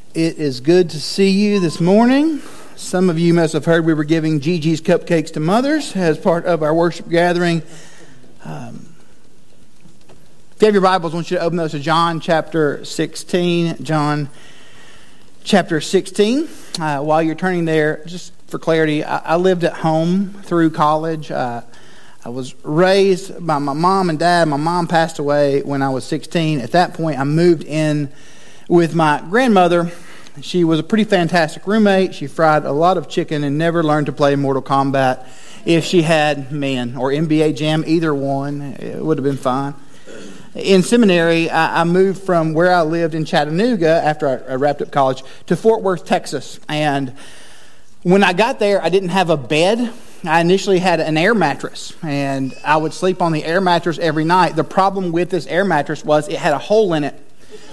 It is good to see you this morning. Some of you must have heard we were giving Gigi's Cupcakes to Mothers as part of our worship gathering. If you have your Bibles, I want you to open those to John chapter 16. John chapter 16. While you're turning there, just for clarity, I lived at home through college. I was raised by my mom and dad. My mom passed away when I was 16. At that point, I moved in with my grandmother. She was a pretty fantastic roommate. She fried a lot of chicken and never learned to play Mortal Kombat. If she had, or NBA Jam, either one, it would have been fine. In seminary, I moved from where I lived in Chattanooga after I wrapped up college to Fort Worth, Texas. And when I got there, I didn't have a bed. I initially had an air mattress, and I would sleep on the air mattress every night. The problem with this air mattress was it had a hole in it.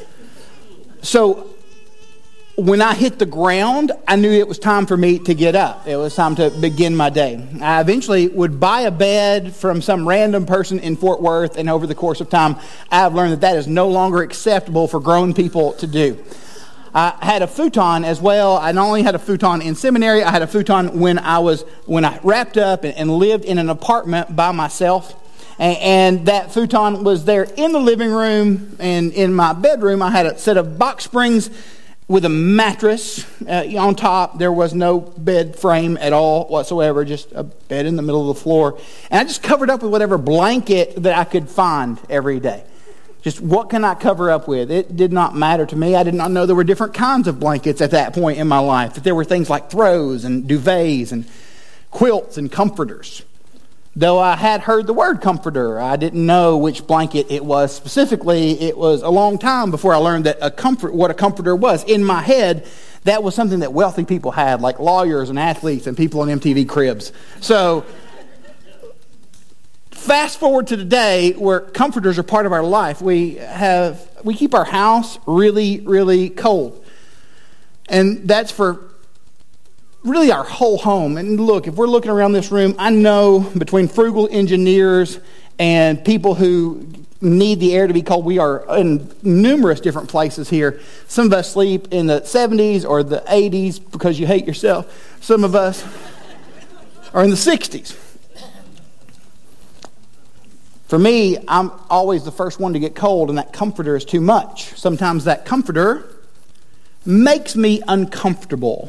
So when I hit the ground, I knew it was time for me to get up. It was time to begin my day. I eventually would buy a bed from some random person in Fort Worth, and over the course of time, I've learned that is no longer acceptable for grown people to do. I had a futon as well. I not only had a futon in seminary, I had a futon when I wrapped up and lived in an apartment by myself. And that futon was there in the living room, and in my bedroom I had a set of box springs with a mattress on top. There was no bed frame at all whatsoever, just a bed in the middle of the floor. And I just covered up with whatever blanket that I could find every day. Just what can I cover up with? It did not matter to me. I did not know there were different kinds of blankets at that point in my life, that there were things like throws and duvets and quilts and comforters. Though I had heard the word comforter, I didn't know which blanket it was specifically. It was a long time before I learned that what a comforter was. In my head, that was something that wealthy people had, like lawyers and athletes and people on MTV Cribs. So fast forward to today, where comforters are part of our life. We keep our house really, really cold. And that's for really our whole home. And look, if we're looking around this room, I know between frugal engineers and people who need the air to be cold, we are in numerous different places here. Some of us sleep in the 70s or the 80s because you hate yourself. Some of us are in the 60s. For me, I'm always the first one to get cold, and that comforter is too much. Sometimes that comforter makes me uncomfortable.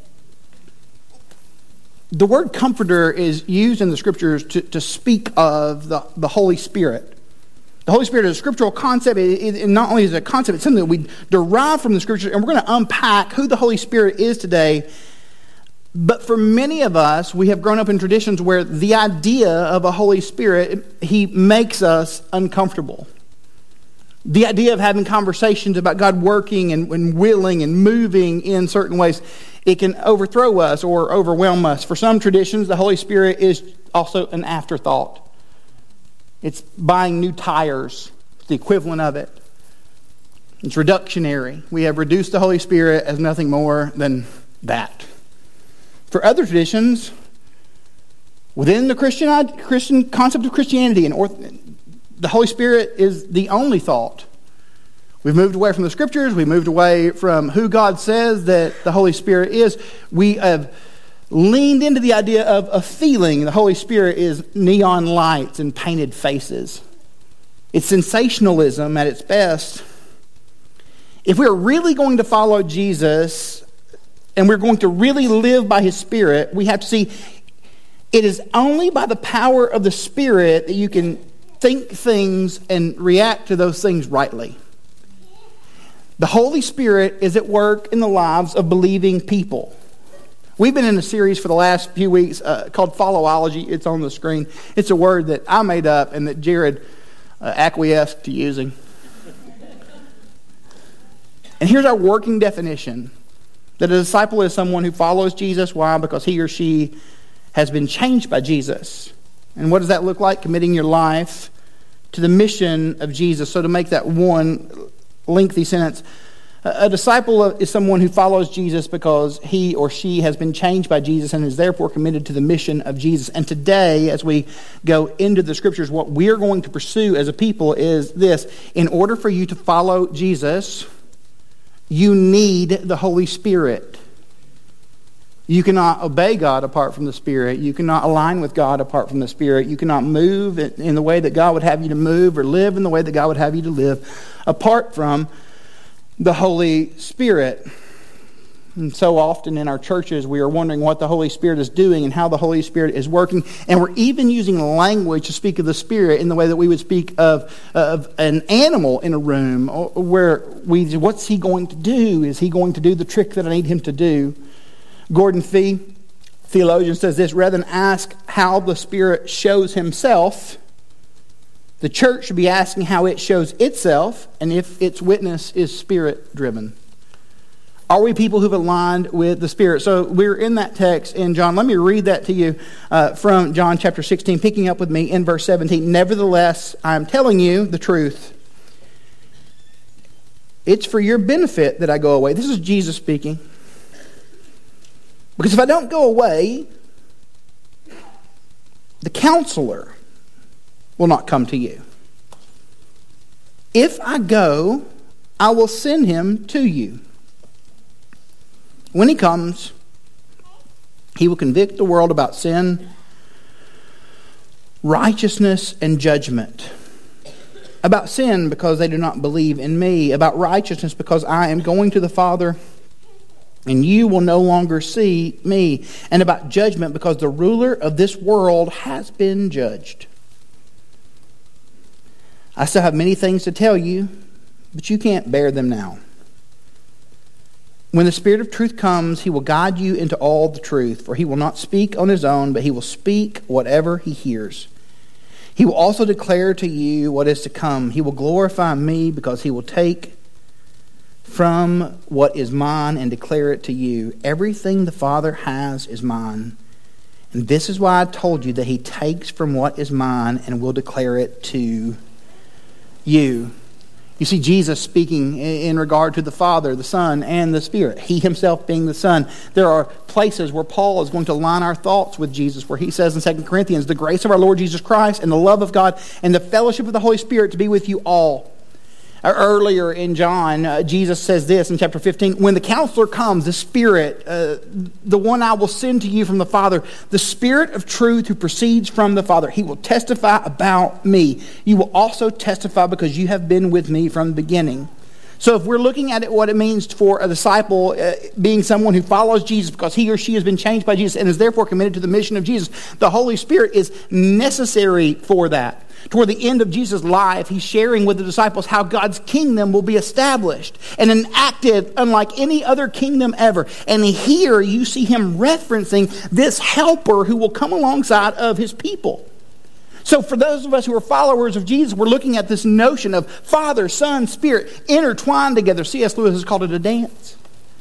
The word comforter is used in the scriptures to speak of the Holy Spirit. The Holy Spirit is a scriptural concept. It not only is it a concept, it's something that we derive from the scriptures, and we're going to unpack who the Holy Spirit is today. But for many of us, we have grown up in traditions where the idea of a Holy Spirit, he makes us uncomfortable. The idea of having conversations about God working and willing and moving in certain ways, it can overthrow us or overwhelm us. For some traditions, the Holy Spirit is also an afterthought. It's buying new tires, it's the equivalent of it. It's reductionary. We have reduced the Holy Spirit as nothing more than that. For other traditions, within the Christian concept of Christianity, the Holy Spirit is the only thought. We've moved away from the scriptures. We've moved away from who God says that the Holy Spirit is. We have leaned into the idea of a feeling. The Holy Spirit is neon lights and painted faces. It's sensationalism at its best. If we're really going to follow Jesus and we're going to really live by His Spirit, we have to see it is only by the power of the Spirit that you can think things and react to those things rightly. The Holy Spirit is at work in the lives of believing people. We've been in a series for the last few weeks called Followology. It's on the screen. It's a word that I made up and that Jared acquiesced to using. And here's our working definition. That a disciple is someone who follows Jesus. Why? Because he or she has been changed by Jesus. And what does that look like? Committing your life to the mission of Jesus. So to make that one lengthy sentence, a disciple is someone who follows Jesus because he or she has been changed by Jesus and is therefore committed to the mission of Jesus. And today, as we go into the scriptures, what we're going to pursue as a people is this. In order for you to follow Jesus, You need the Holy Spirit. You cannot obey God apart from the Spirit. You cannot align with God apart from the Spirit. You cannot move in the way that God would have you to move or live in the way that God would have you to live apart from the Holy Spirit. And so often in our churches, we are wondering what the Holy Spirit is doing and how the Holy Spirit is working. And we're even using language to speak of the Spirit in the way that we would speak of an animal in a room, where what's he going to do? Is he going to do the trick that I need him to do? Gordon Fee, theologian, says this: rather than ask how the Spirit shows himself, the church should be asking how it shows itself and if its witness is Spirit-driven. Are we people who've aligned with the Spirit? So we're in that text in John. Let me read that to you from John chapter 16, picking up with me in verse 17. Nevertheless, I am telling you the truth. It's for your benefit that I go away. This is Jesus speaking. Because if I don't go away, the Counselor will not come to you. If I go, I will send him to you. When he comes, he will convict the world about sin, righteousness, and judgment. About sin, because they do not believe in me. About righteousness, because I am going to the Father, and you will no longer see me. And about judgment, because the ruler of this world has been judged. I still have many things to tell you, but you can't bear them now. When the Spirit of truth comes, he will guide you into all the truth, for he will not speak on his own, but he will speak whatever he hears. He will also declare to you what is to come. He will glorify me, because he will take from what is mine and declare it to you. Everything the Father has is mine. And this is why I told you that he takes from what is mine and will declare it to you. You see Jesus speaking in regard to the Father, the Son, and the Spirit. He himself being the Son. There are places where Paul is going to line our thoughts with Jesus, where he says in 2 Corinthians, the grace of our Lord Jesus Christ and the love of God and the fellowship of the Holy Spirit to be with you all. Earlier in John, Jesus says this in chapter 15, when the Counselor comes, the Spirit, the one I will send to you from the Father, the Spirit of truth who proceeds from the Father, he will testify about me. You will also testify because you have been with me from the beginning. So if we're looking at it, what it means for a disciple being someone who follows Jesus because he or she has been changed by Jesus and is therefore committed to the mission of Jesus, the Holy Spirit is necessary for that. Toward the end of Jesus' life, he's sharing with the disciples how God's kingdom will be established and enacted unlike any other kingdom ever. And here you see him referencing this helper who will come alongside of his people. So for those of us who are followers of Jesus, we're looking at this notion of Father, Son, Spirit intertwined together. C.S. Lewis has called it a dance.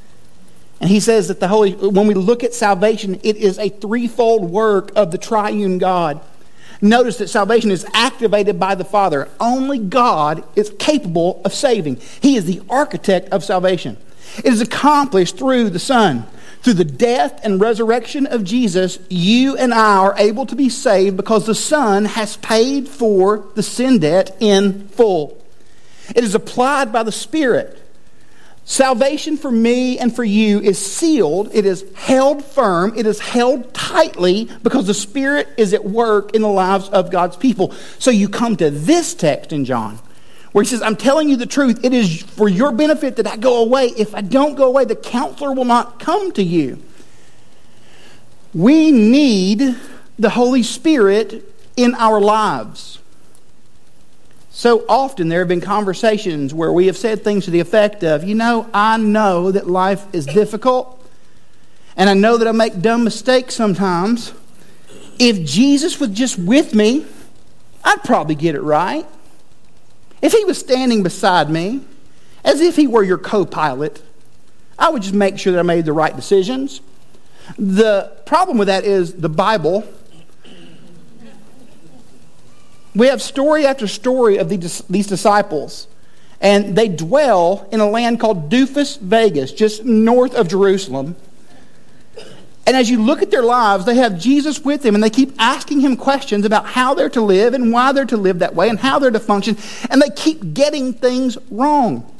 And he says that when we look at salvation, it is a threefold work of the triune God. Notice that salvation is activated by the Father. Only God is capable of saving. He is the architect of salvation. It is accomplished through the Son. Through the death and resurrection of Jesus, you and I are able to be saved because the Son has paid for the sin debt in full. It is applied by the Spirit. Salvation for me and for you is sealed. It is held firm. It is held tightly because the Spirit is at work in the lives of God's people. So you come to this text in John where he says, I'm telling you the truth. It is for your benefit that I go away. If I don't go away, the Counselor will not come to you. We need the Holy Spirit in our lives. So often there have been conversations where we have said things to the effect of, I know that life is difficult, and I know that I make dumb mistakes sometimes. If Jesus was just with me, I'd probably get it right. If he was standing beside me, as if he were your co-pilot, I would just make sure that I made the right decisions. The problem with that is the Bible. We have story after story of these disciples, and they dwell in a land called Doofus, Vegas, just north of Jerusalem. And as you look at their lives, they have Jesus with them, and they keep asking him questions about how they're to live and why they're to live that way and how they're to function, and they keep getting things wrong.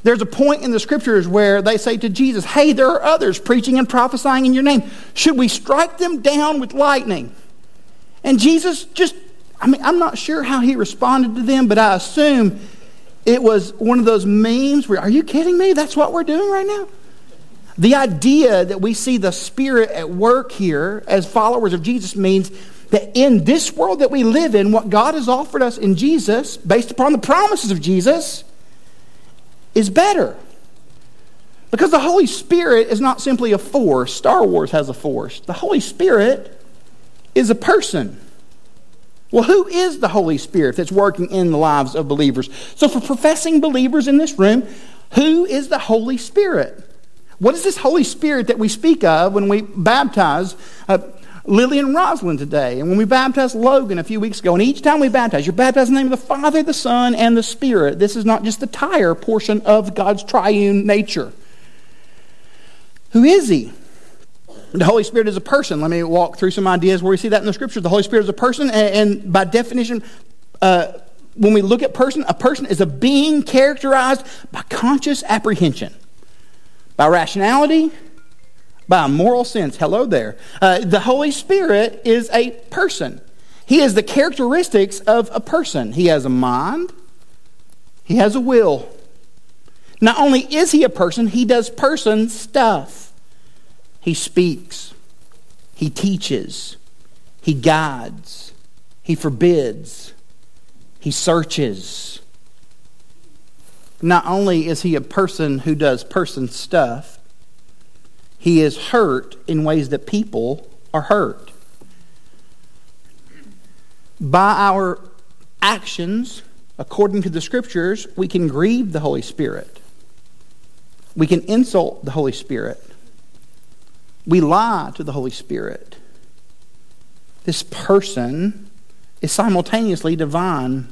There's a point in the scriptures where they say to Jesus, hey, there are others preaching and prophesying in your name. Should we strike them down with lightning? And Jesus I'm not sure how he responded to them, but I assume it was one of those memes where, are you kidding me? That's what we're doing right now? The idea that we see the Spirit at work here as followers of Jesus means that in this world that we live in, what God has offered us in Jesus, based upon the promises of Jesus, is better. Because the Holy Spirit is not simply a force. Star Wars has a force. The Holy Spirit is a person. Well, who is the Holy Spirit that's working in the lives of believers? So for professing believers in this room, who is the Holy Spirit? What is this Holy Spirit that we speak of when we baptize Lily and Rosalind today, and when we baptized Logan a few weeks ago? And each time we baptize, you're baptized in the name of the Father, the Son, and the Spirit. This is not just the tire portion of God's triune nature. Who is He? The Holy Spirit is a person. Let me walk through some ideas where we see that in the Scriptures. The Holy Spirit is a person, and by definition, when we look at person, a person is a being characterized by conscious apprehension, by rationality, by a moral sense. Hello there. The Holy Spirit is a person. He has the characteristics of a person. He has a mind. He has a will. Not only is he a person, he does person stuff. He speaks. He teaches. He guides. He forbids. He searches. Not only is he a person who does person stuff, he is hurt in ways that people are hurt. By our actions, according to the Scriptures, we can grieve the Holy Spirit. We can insult the Holy Spirit. We lie to the Holy Spirit. This person is simultaneously divine.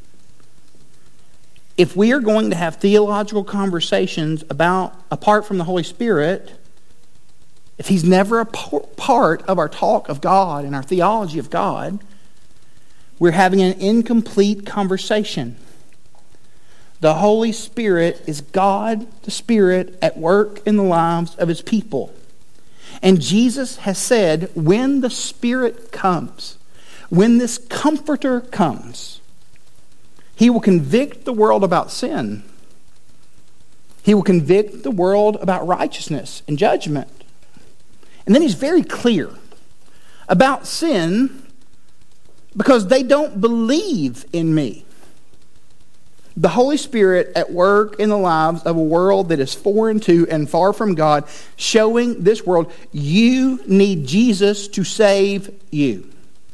If we are going to have theological conversations apart from the Holy Spirit, if He's never a part of our talk of God and our theology of God, we're having an incomplete conversation. The Holy Spirit is God, the Spirit, at work in the lives of His people. And Jesus has said, when the Spirit comes, when this Comforter comes, He will convict the world about sin. He will convict the world about righteousness and judgment. And then He's very clear about sin because they don't believe in me. The Holy Spirit at work in the lives of a world that is foreign to and far from God, showing this world, you need Jesus to save you.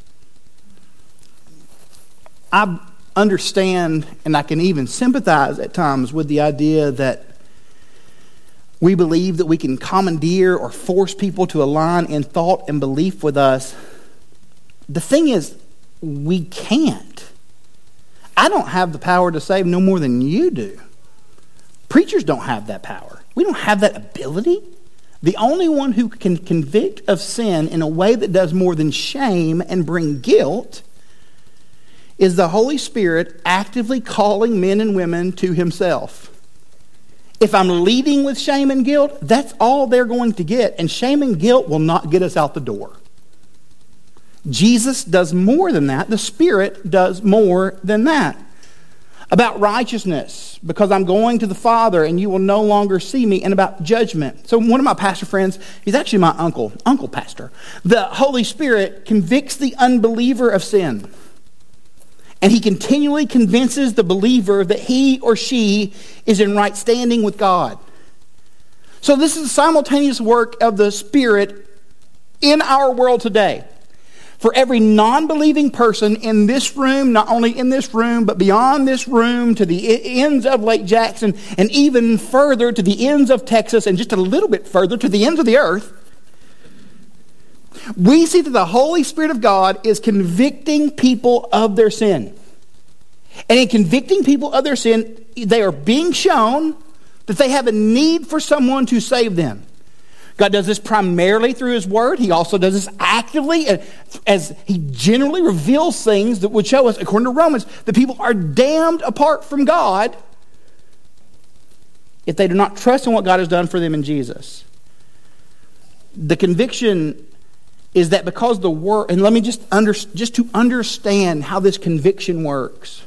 I understand, and I can even sympathize at times with the idea that we believe that we can commandeer or force people to align in thought and belief with us. The thing is, we can't. I don't have the power to save no more than you do. Preachers don't have that power. We don't have that ability. The only one who can convict of sin in a way that does more than shame and bring guilt is the Holy Spirit actively calling men and women to Himself. If I'm leading with shame and guilt, that's all they're going to get. And shame and guilt will not get us out the door. Jesus does more than that. The Spirit does more than that. About righteousness, because I'm going to the Father and you will no longer see me, and about judgment. So one of my pastor friends, he's actually my uncle pastor. The Holy Spirit convicts the unbeliever of sin. And He continually convinces the believer that he or she is in right standing with God. So this is a simultaneous work of the Spirit in our world today. For every non-believing person in this room, not only in this room, but beyond this room to the ends of Lake Jackson and even further to the ends of Texas and just a little bit further to the ends of the earth, we see that the Holy Spirit of God is convicting people of their sin. And in convicting people of their sin, they are being shown that they have a need for someone to save them. God does this primarily through His Word. He also does this actively as He generally reveals things that would show us, according to Romans, that people are damned apart from God if they do not trust in what God has done for them in Jesus. The conviction is that because the world, and let me just to understand how this conviction works.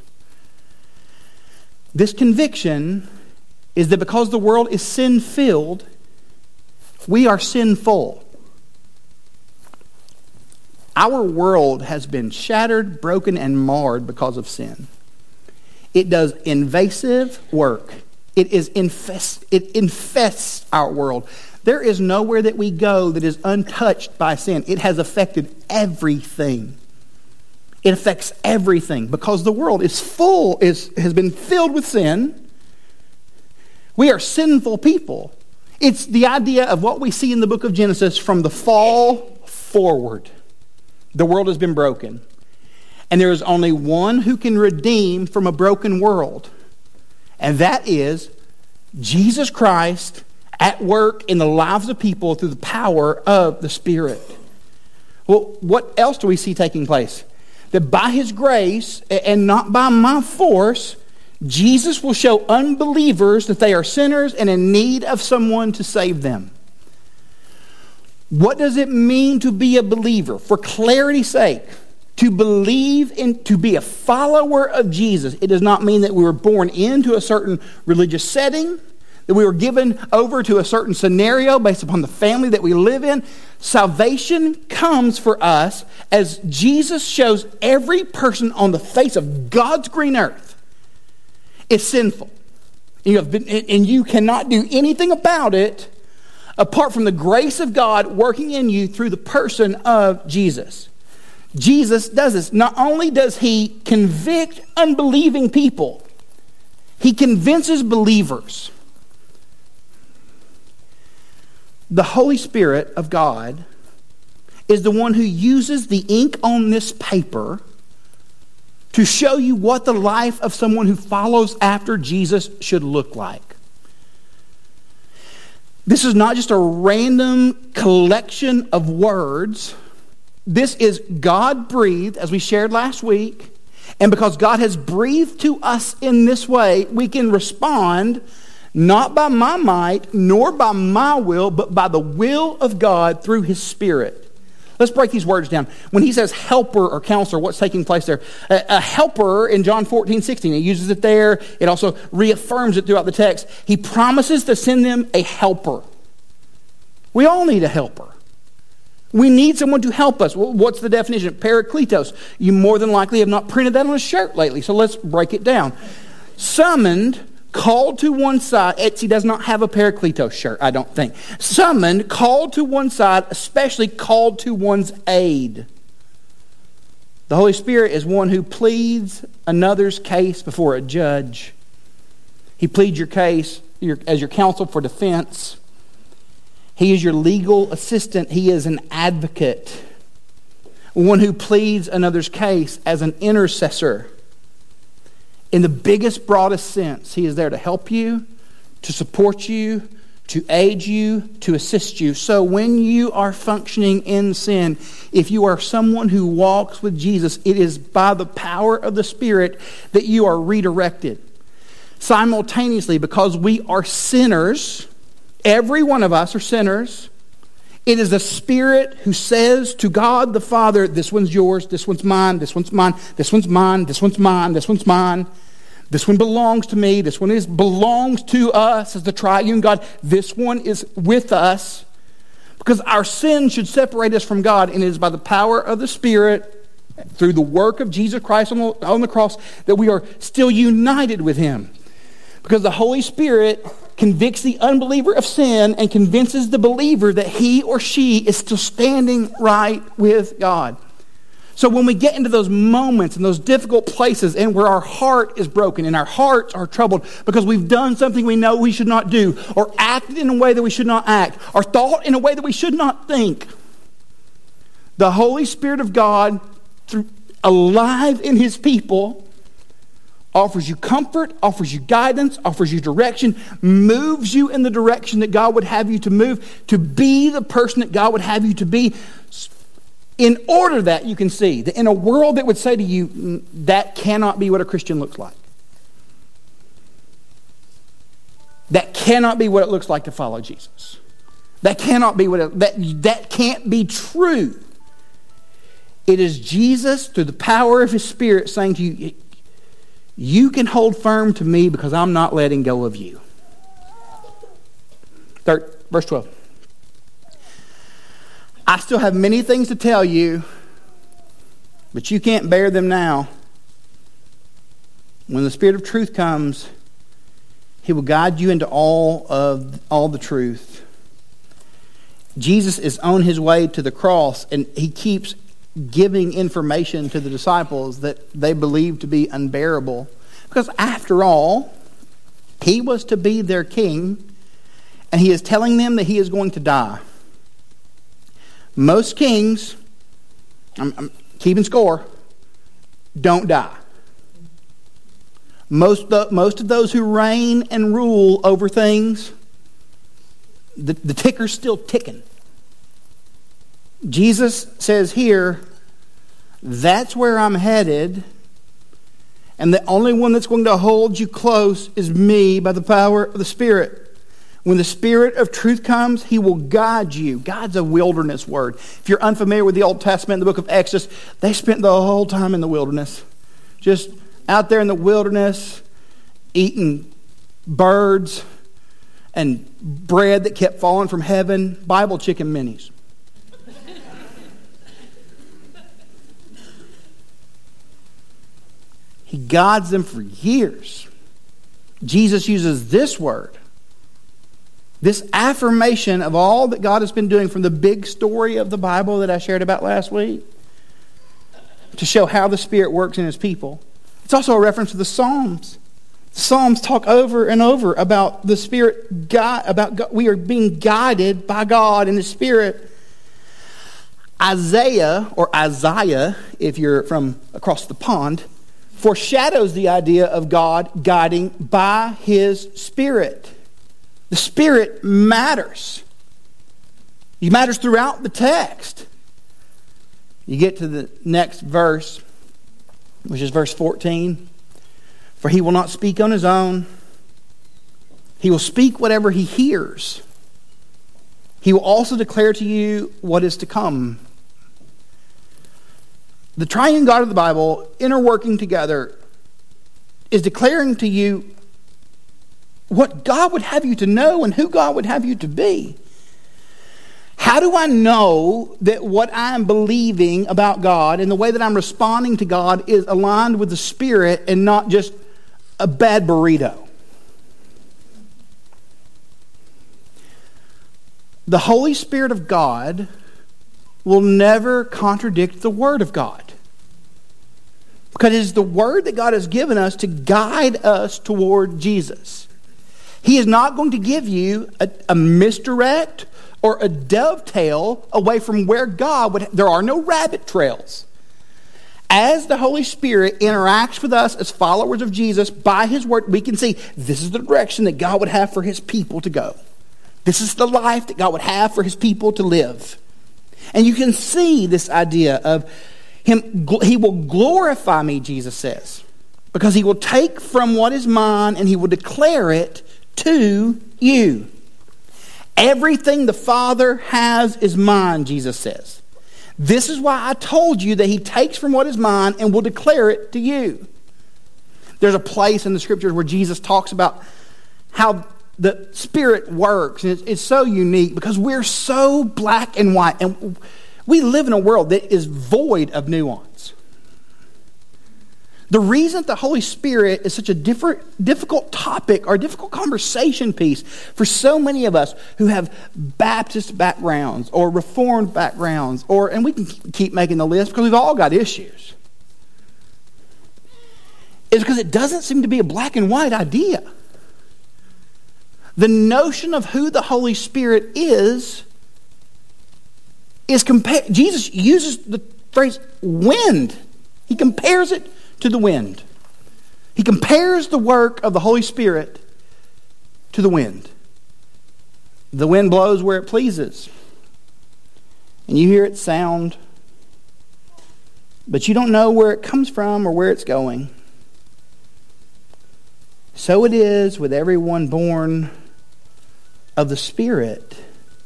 This conviction is that because the world is sin-filled, we are sinful. Our world has been shattered, broken, and marred because of sin. It does invasive work. It infests our world. There is nowhere that we go that is untouched by sin. It has affected everything. It affects everything because the world has been filled with sin. We are sinful people. It's the idea of what we see in the book of Genesis from the fall forward. The world has been broken. And there is only one who can redeem from a broken world. And that is Jesus Christ at work in the lives of people through the power of the Spirit. Well, what else do we see taking place? That by His grace and not by my force, Jesus will show unbelievers that they are sinners and in need of someone to save them. What does it mean to be a believer? For clarity's sake, to believe in, to be a follower of Jesus, it does not mean that we were born into a certain religious setting, that we were given over to a certain scenario based upon the family that we live in. Salvation comes for us as Jesus shows every person on the face of God's green earth is sinful. And you cannot do anything about it apart from the grace of God working in you through the person of Jesus. Jesus does this. Not only does He convict unbelieving people, He convinces believers. The Holy Spirit of God is the one who uses the ink on this paper to show you what the life of someone who follows after Jesus should look like. This is not just a random collection of words. This is God-breathed, as we shared last week. And because God has breathed to us in this way, we can respond not by my might, nor by my will, but by the will of God through His Spirit. Let's break these words down. When He says helper or counselor, what's taking place there? A helper in John 14:16, He uses it there. It also reaffirms it throughout the text. He promises to send them a helper. We all need a helper. We need someone to help us. Well, what's the definition? Parakletos. You more than likely have not printed that on a shirt lately, so let's break it down. Summoned, called to one side. Etsy does not have a Parakletos shirt, I don't think. Summoned, called to one side, especially called to one's aid. The Holy Spirit is one who pleads another's case before a judge. He pleads your case as your counsel for defense. He is your legal assistant. He is an advocate. One who pleads another's case as an intercessor. In the biggest, broadest sense, He is there to help you, to support you, to aid you, to assist you. So when you are functioning in sin, if you are someone who walks with Jesus, it is by the power of the Spirit that you are redirected. Simultaneously, because we are sinners, every one of us are sinners, it is the Spirit who says to God the Father, this one's yours, this one's mine, this one's mine, this one's mine, this one's mine, this one's mine. This one belongs to me. This one belongs to us as the triune God. This one is with us. Because our sin should separate us from God. And it is by the power of the Spirit, through the work of Jesus Christ on the cross, that we are still united with Him. Because the Holy Spirit convicts the unbeliever of sin and convinces the believer that he or she is still standing right with God. So when we get into those moments and those difficult places and where our heart is broken and our hearts are troubled because we've done something we know we should not do, or acted in a way that we should not act, or thought in a way that we should not think, the Holy Spirit of God, alive in His people, offers you comfort, offers you guidance, offers you direction, moves you in the direction that God would have you to move, to be the person that God would have you to be, in order that you can see that in a world that would say to you, that cannot be what a Christian looks like. That cannot be what it looks like to follow Jesus. That cannot be that can't be true. It is Jesus, through the power of His Spirit, saying to you, you can hold firm to me because I'm not letting go of you. Verse 12. I still have many things to tell you, but you can't bear them now. When the Spirit of truth comes, He will guide you into all the truth. Jesus is on His way to the cross, and He keeps giving information to the disciples that they believe to be unbearable. Because after all, He was to be their king, and He is telling them that He is going to die. Most kings, I'm keeping score, don't die. Most of those who reign and rule over things, the ticker's still ticking. Jesus says here, that's where I'm headed, and the only one that's going to hold you close is me by the power of the Spirit. When the Spirit of truth comes, He will guide you. God's a wilderness word. If you're unfamiliar with the Old Testament, the book of Exodus, they spent the whole time in the wilderness. Just out there in the wilderness, eating birds and bread that kept falling from heaven, Bible chicken minis. He guides them for years. Jesus uses this word, this affirmation of all that God has been doing from the big story of the Bible that I shared about last week, to show how the Spirit works in His people. It's also a reference to the Psalms. The Psalms talk over and over about the Spirit, about God. We are being guided by God in the Spirit. Isaiah, if you're from across the pond, foreshadows the idea of God guiding by His Spirit. The Spirit matters. He matters throughout the text. You get to the next verse, which is verse 14. For He will not speak on His own. He will speak whatever He hears. He will also declare to you what is to come. The triune God of the Bible, interworking together, is declaring to you what God would have you to know and who God would have you to be. How do I know that what I am believing about God and the way that I'm responding to God is aligned with the Spirit and not just a bad burrito? The Holy Spirit of God will never contradict the Word of God, because it is the Word that God has given us to guide us toward Jesus. He is not going to give you a misdirect or a dovetail away from where God would. There are no rabbit trails. As the Holy Spirit interacts with us as followers of Jesus by His Word, we can see this is the direction that God would have for His people to go. This is the life that God would have for His people to live. And you can see this idea of Him. He will glorify me, Jesus says, because He will take from what is mine and He will declare it to you. Everything the Father has is mine, Jesus says. This is why I told you that He takes from what is mine and will declare it to you. There's a place in the Scriptures where Jesus talks about how the Spirit works, and it's so unique because we're so black and white, and we live in a world that is void of nuance. The reason that the Holy Spirit is such a difficult topic or difficult conversation piece for so many of us who have Baptist backgrounds or Reformed backgrounds, and we can keep making the list because we've all got issues, is because it doesn't seem to be a black and white idea. The notion of who the Holy Spirit is Jesus uses the phrase wind. He compares it to the wind. He compares the work of the Holy Spirit to the wind. The wind blows where it pleases, and you hear its sound, but you don't know where it comes from or where it's going. So it is with everyone born of the Spirit,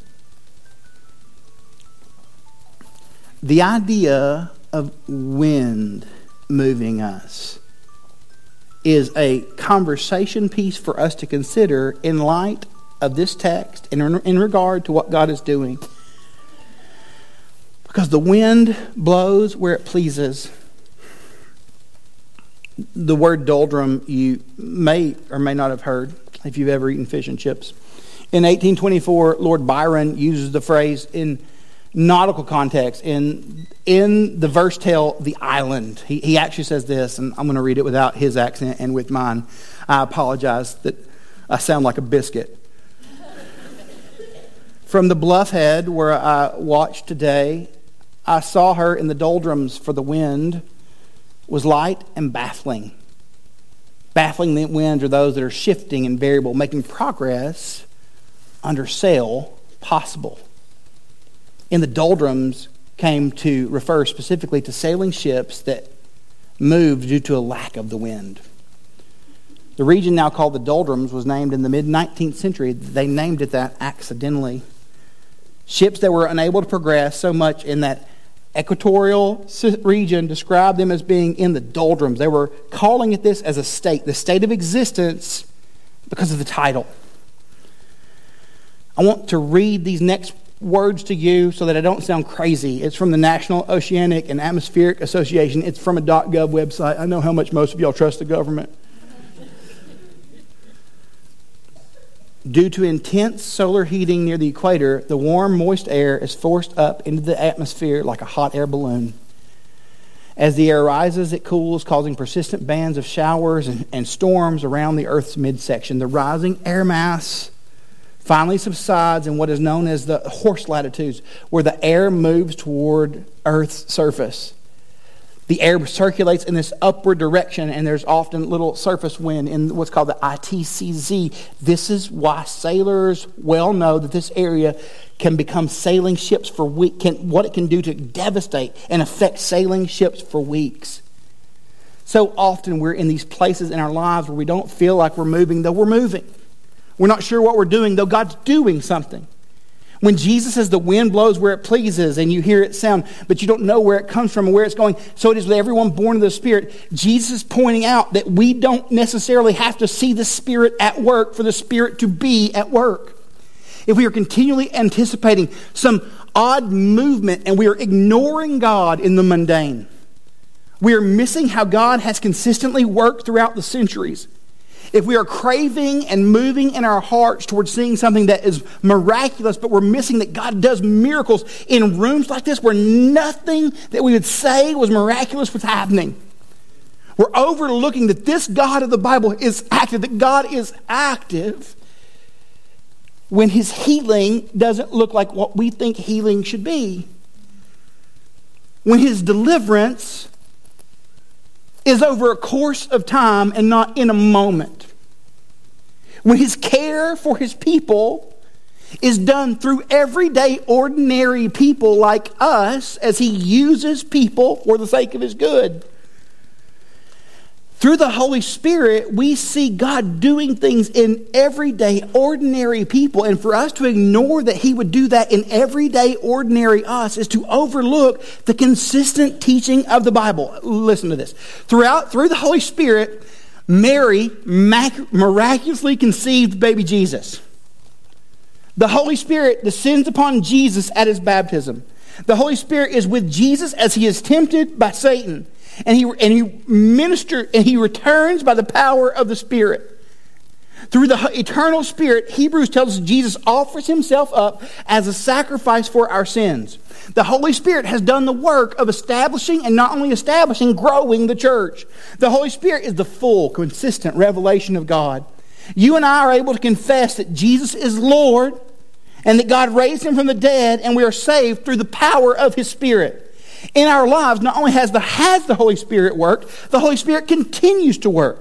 the idea of wind moving us is a conversation piece for us to consider in light of this text and in regard to what God is doing. Because the wind blows where it pleases. The word doldrum you may or may not have heard if you've ever eaten fish and chips. In 1824, Lord Byron uses the phrase in nautical context. In the verse tale, the island. He actually says this, and I'm going to read it without his accent and with mine. I apologize that I sound like a biscuit. From the bluff head where I watched today, I saw her in the doldrums, for the wind was light and baffling. Baffling the winds are those that are shifting and variable, making progress under sail possible. In the doldrums came to refer specifically to sailing ships that moved due to a lack of the wind. The region now called the doldrums was named in the mid-19th century. They named it that accidentally. Ships that were unable to progress so much in that equatorial region described them as being in the doldrums. They were calling it this as a state, the state of existence, because of the title. I want to read these next words to you so that I don't sound crazy. It's from the National Oceanic and Atmospheric Association. It's from a .gov website. I know how much most of y'all trust the government. Due to intense solar heating near the equator, the warm, moist air is forced up into the atmosphere like a hot air balloon. As the air rises, it cools, causing persistent bands of showers and storms around the Earth's midsection. The rising air mass finally subsides in what is known as the horse latitudes, where the air moves toward Earth's surface. The air circulates in this upward direction, and there's often little surface wind in what's called the ITCZ. This is why sailors well know that this area can become sailing ships for weeks. What it can do to devastate and affect sailing ships for weeks. So often we're in these places in our lives where we don't feel like we're moving, though we're moving. We're not sure what we're doing, though God's doing something. When Jesus says the wind blows where it pleases and you hear it sound, but you don't know where it comes from and where it's going, so it is with everyone born of the Spirit. Jesus is pointing out that we don't necessarily have to see the Spirit at work for the Spirit to be at work. If we are continually anticipating some odd movement and we are ignoring God in the mundane, we are missing how God has consistently worked throughout the centuries. If we are craving and moving in our hearts towards seeing something that is miraculous, but we're missing that God does miracles in rooms like this where nothing that we would say was miraculous was happening. We're overlooking that this God of the Bible is active, that God is active when His healing doesn't look like what we think healing should be. When His deliverance is over a course of time and not in a moment. When His care for His people is done through everyday, ordinary people like us as He uses people for the sake of His good. Through the Holy Spirit, we see God doing things in everyday, ordinary people. And for us to ignore that He would do that in everyday, ordinary us is to overlook the consistent teaching of the Bible. Listen to this. Through the Holy Spirit, Mary miraculously conceived baby Jesus. The Holy Spirit descends upon Jesus at His baptism. The Holy Spirit is with Jesus as He is tempted by Satan. And he returns by the power of the Spirit. Through the eternal Spirit, Hebrews tells us Jesus offers Himself up as a sacrifice for our sins. The Holy Spirit has done the work of establishing, and not only establishing, growing the church. The Holy Spirit is the full, consistent revelation of God. You and I are able to confess that Jesus is Lord, and that God raised Him from the dead, and we are saved through the power of His Spirit. In our lives, not only has the Holy Spirit worked, the Holy Spirit continues to work.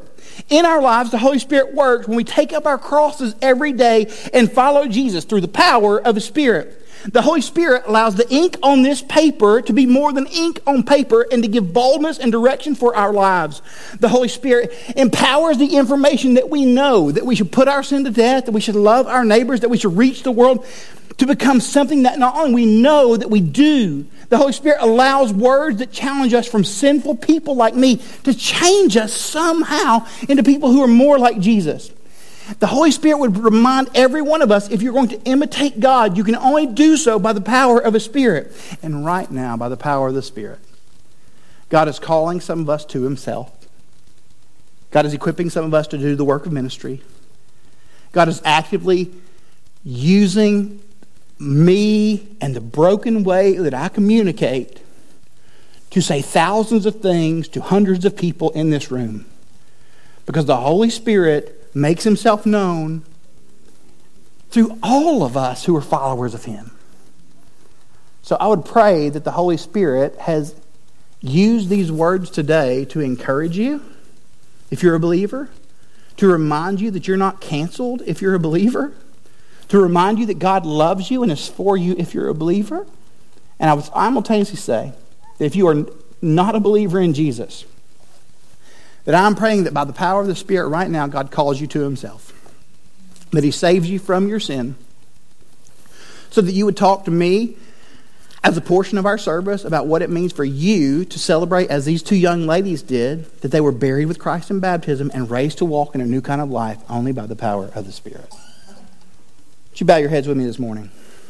In our lives, the Holy Spirit works when we take up our crosses every day and follow Jesus through the power of the Spirit. The Holy Spirit allows the ink on this paper to be more than ink on paper and to give boldness and direction for our lives. The Holy Spirit empowers the information that we know, that we should put our sin to death, that we should love our neighbors, that we should reach the world, to become something that not only we know, that we do. The Holy Spirit allows words that challenge us from sinful people like me to change us somehow into people who are more like Jesus. The Holy Spirit would remind every one of us, if you're going to imitate God, you can only do so by the power of the Spirit. And right now, by the power of the Spirit, God is calling some of us to Himself. God is equipping some of us to do the work of ministry. God is actively using me and the broken way that I communicate to say thousands of things to hundreds of people in this room. Because the Holy Spirit makes Himself known through all of us who are followers of Him. So I would pray that the Holy Spirit has used these words today to encourage you, if you're a believer, to remind you that you're not canceled if you're a believer, to remind you that God loves you and is for you if you're a believer. And I would simultaneously say that if you are not a believer in Jesus, that I'm praying that by the power of the Spirit right now, God calls you to Himself. That He saves you from your sin. So that you would talk to me as a portion of our service about what it means for you to celebrate, as these two young ladies did, that they were buried with Christ in baptism and raised to walk in a new kind of life only by the power of the Spirit. Would you bow your heads with me this morning?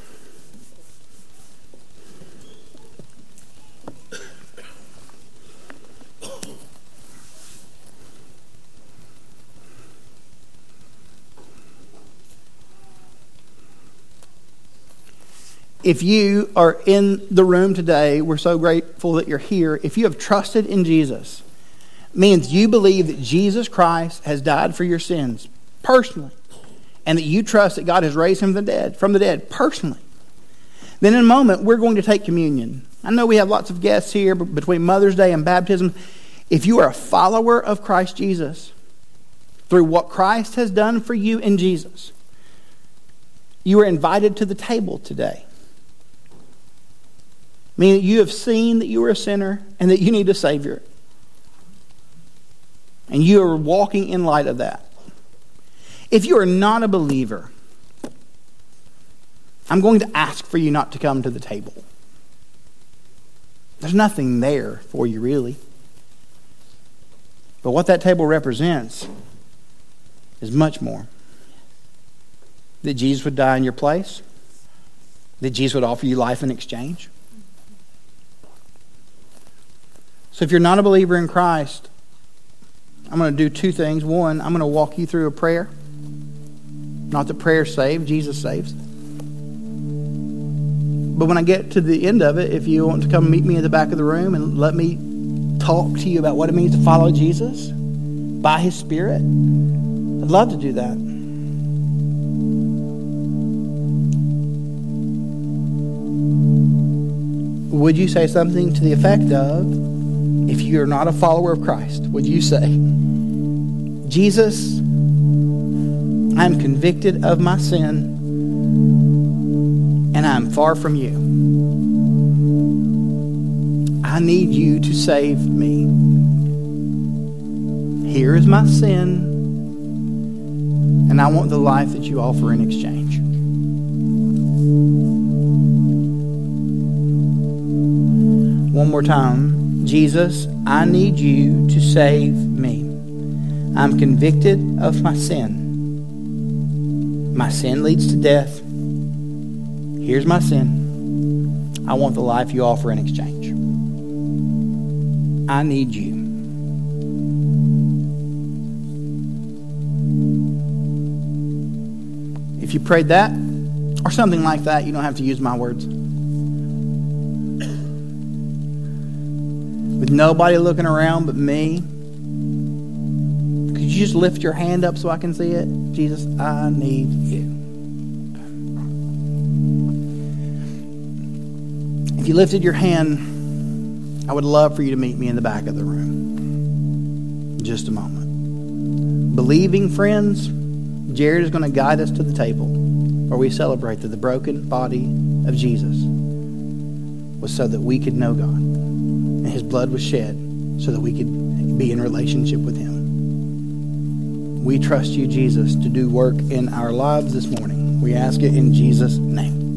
If you are in the room today, we're so grateful that you're here. If you have trusted in Jesus, it means you believe that Jesus Christ has died for your sins personally, and that you trust that God has raised Him from the dead personally. Then in a moment, we're going to take communion. I know we have lots of guests here between Mother's Day and baptism. If you are a follower of Christ Jesus, through what Christ has done for you in Jesus, you are invited to the table today. Meaning you have seen that you are a sinner and that you need a Savior. And you are walking in light of that. If you are not a believer, I'm going to ask for you not to come to the table. There's nothing there for you, really. But what that table represents is much more. That Jesus would die in your place. That Jesus would offer you life in exchange. So if you're not a believer in Christ, I'm going to do two things. One, I'm going to walk you through a prayer. Not that prayer saves, Jesus saves. But when I get to the end of it, if you want to come meet me in the back of the room and let me talk to you about what it means to follow Jesus by His Spirit, I'd love to do that. Would you say something to the effect of, if you're not a follower of Christ, would you say, Jesus, I am convicted of my sin and I am far from you. I need you to save me. Here is my sin and I want the life that you offer in exchange. One more time. Jesus, I need you to save me. I'm convicted of my sin. My sin leads to death. Here's my sin. I want the life you offer in exchange. I need you. If you prayed that, or something like that, you don't have to use my words. With nobody looking around but me, could you just lift your hand up so I can see it? Jesus, I need you. If you lifted your hand, I would love for you to meet me in the back of the room. In just a moment. believing friends, Jared is going to guide us to the table where we celebrate that the broken body of Jesus was so that we could know God. And his blood was shed so that we could be in relationship with him. We trust you, Jesus, to do work in our lives this morning. We ask it in Jesus' name.